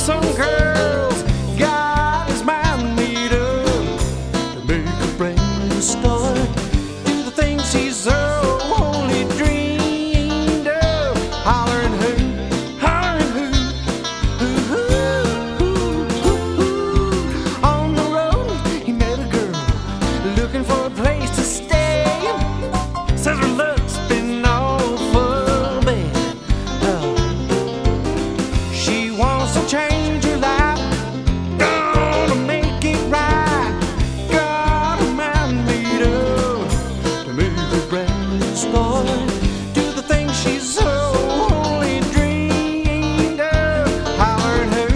some girls got his mind made up to make a brand new start. Do the things he's so only dreamed of. Hollering who, on the road he met a girl looking for a place to stay. Says her luck's been awful bad. She wants to change her life, gonna make it right. Got a mind made up to make a brand new start. Do the things she's so only dreamed of. Hollering who,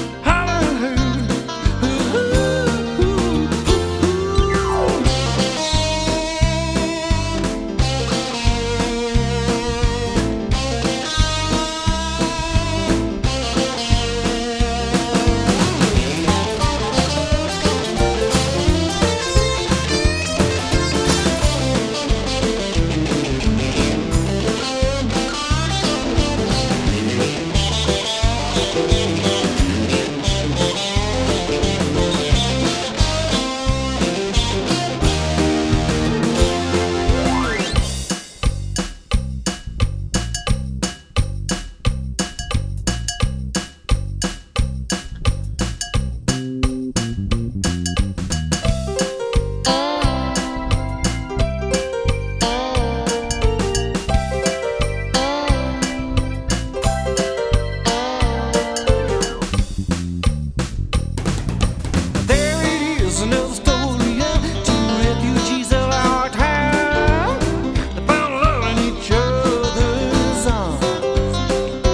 another story of two refugees of our town. They found love in each other's arms.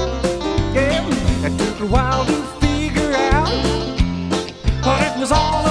Yeah, it took a while to figure out what it was all about.